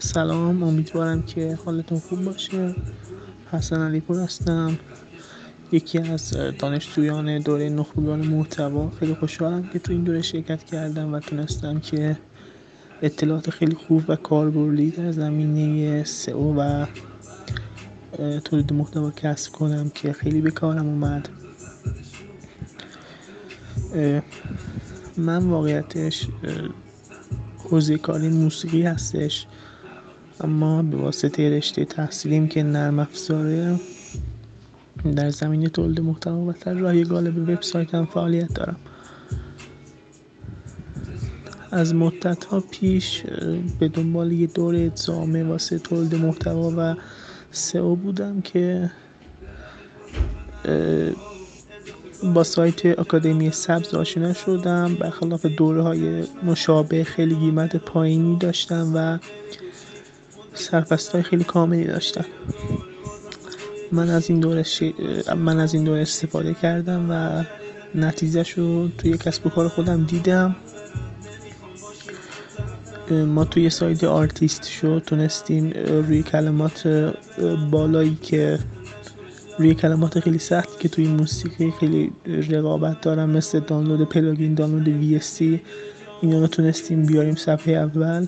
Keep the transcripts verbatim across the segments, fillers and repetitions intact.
سلام، امیدوارم که حالتون خوب باشه. حسن علی پور هستم، یکی از دانشجویان دوره نخبگان محتوا. خیلی خوشحالم که تو این دوره شرکت کردم و تونستم که اطلاعات خیلی خوب و کاربردی در زمینه سئو و تولید محتوا کسب کنم که خیلی به کارم اومد. من واقعیتش حوزه کاری موسیقی هستش، اما به واسطه رشته تحصیلیم که نرم افزاره در زمینه تولید محتوا و طراحی قالب وبسایت هم فعالیت دارم. از مدت‌ها پیش به دنبال یه دوره ادامه واسه تولید محتوا و سئو بودم که با سایت آکادمی سبز آشنا شدم. برخلاف دوره‌های مشابه خیلی قیمت پایینی داشتم و سرپرست‌های خیلی کاملی داشتم. من از این دوره ش... من از این دوره استفاده کردم و نتیجهش رو توی کسب و کار خودم دیدم. ما توی سایت آرتیست شو تونستیم روی کلمات بالایی که روی کلمات خیلی سخت که توی موسیقی خیلی رقابت دارن، مثل دانلود پلاگین، دانلود وی اس سی، اینا رو تونستیم بیاریم صفحه اول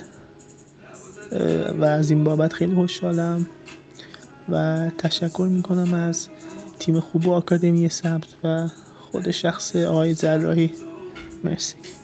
و از این بابت خیلی خوشحالم و تشکر میکنم از تیم خوب آکادمی سبز و خود شخص آقای جراحی. مرسی.